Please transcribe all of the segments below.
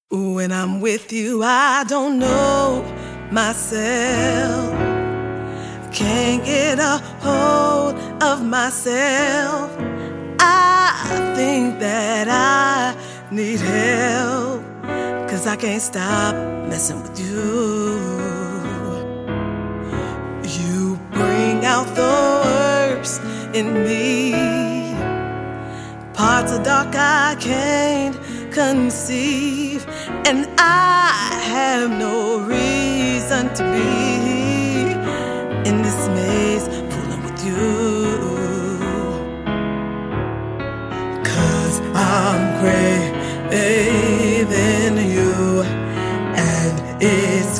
When I'm with you, I don't know myself. Can't get a hold of myself. I think that I need help, 'cause I can't stop messing with you. You bring out the worst in me, parts of dark I can't conceive, and I have no reason to be in this maze fooling with you, 'cause I'm craving you, and it's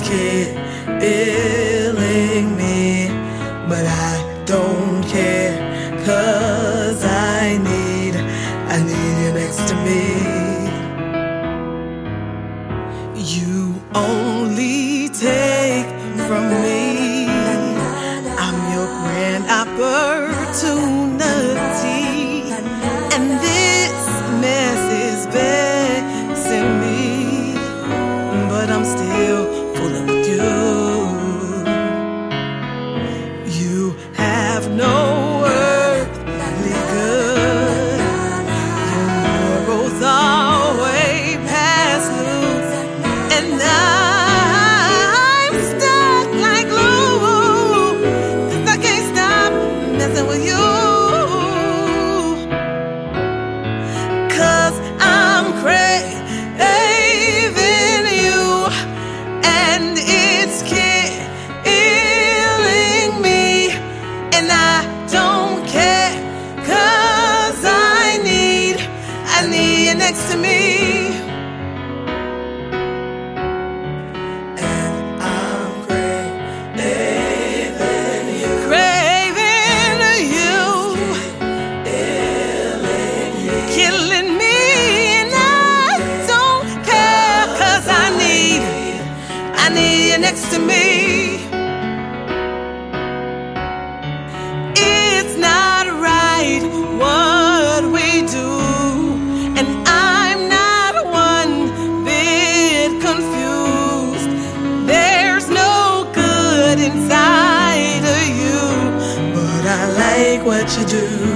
killing me, but I don't care, 'cause I need you next to me. You only take from me. I'm your grand opportunity, and this mess is vexing me, but I'm still fooling with you. You have no earthly good. Your morals are way past due, and I'm stuck like glue, 'cause I can't stop messing with you, 'cause I'm craving you, and it's killing me, and I don't care, 'cause I need you next to me. Next to me, it's not right what we do, and I'm not one bit confused. There's no good inside of you, but I like what you do.